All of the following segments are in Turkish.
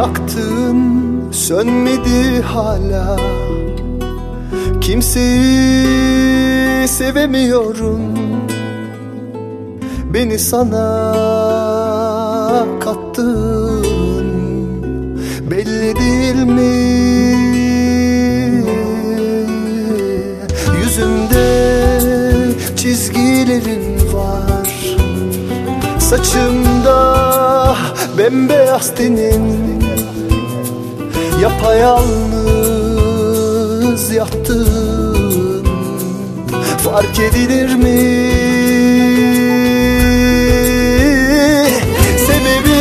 yaktın sönmedi hala. Kimseyi sevemiyorum, beni sana kattın. Belli değil mi yüzümde çizgilerin var, saçımda bembeyaz tenin. Yapayalnız yattın, fark edilir mi? Sebebi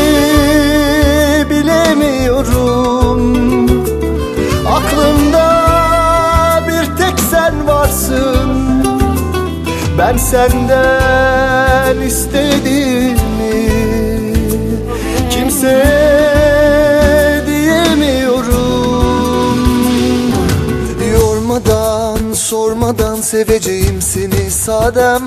bilemiyorum. Aklımda bir tek sen varsın. Ben senden istediğimi kimseye sormadan seveceğim seni sadem.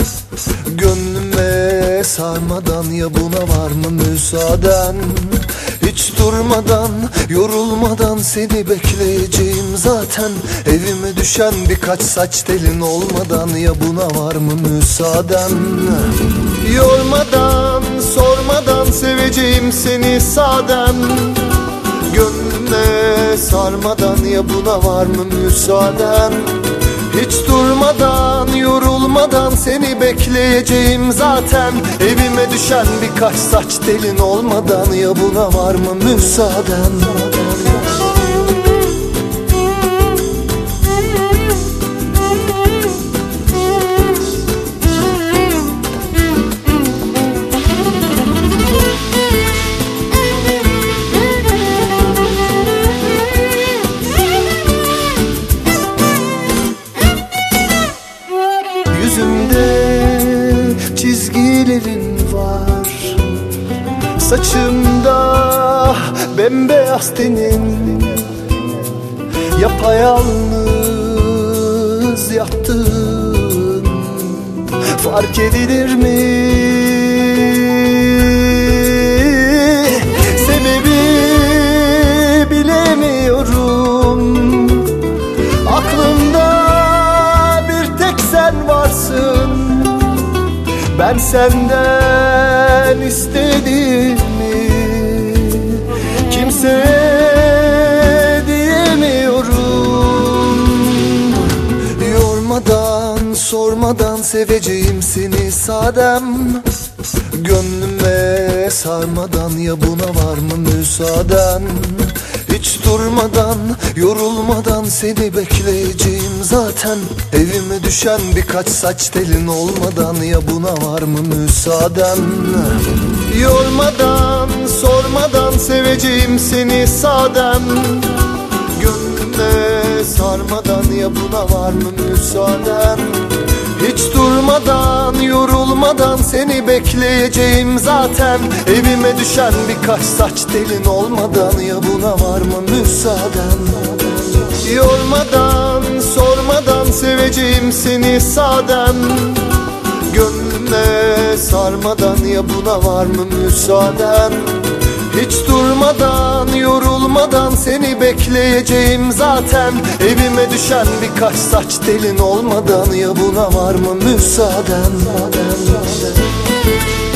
Gönlüme sarmadan ya buna var mı müsaaden? Hiç durmadan, yorulmadan seni bekleyeceğim zaten. Evime düşen birkaç saç telin olmadan ya buna var mı müsaaden? Yormadan, sormadan seveceğim seni sadem. Gönlüme sarmadan ya buna var mı müsaaden? Hiç durmadan, yorulmadan seni bekleyeceğim zaten. Evime düşen birkaç saç telin olmadan ya buna var mı müsaaden? Çizgilerin var, saçımda bembeyaz tenin. Yapayalnız yattın, fark edilir mi? Sebebi bilemiyorum. Aklımda bir tek sen varsın. Ben senden istediğimi kimseye diyemiyorum. Yormadan, sormadan seveceğim seni sadem. Gönlüme sarmadan ya buna var mı müsaaden? Hiç durmadan, yorulmadan seni bekleyeceğim zaten. Evime düşen birkaç saç telin olmadan ya buna var mı müsaaden? Yormadan, sormadan seveceğim seni sadem. Gönlüme sarmadan ya buna var mı müsaaden? Hiç durmadan, yorulmadan seni bekleyeceğim zaten. Evime düşen birkaç saç telin olmadan ya buna var mı müsaaden? Yormadan, sormadan seveceğim seni sadem. Gönlüme sarmadan ya buna var mı müsaaden? Hiç durmadan, yorulmadan seni bekleyeceğim zaten. Evime düşen birkaç saç telin olmadan ya buna var mı müsaaden?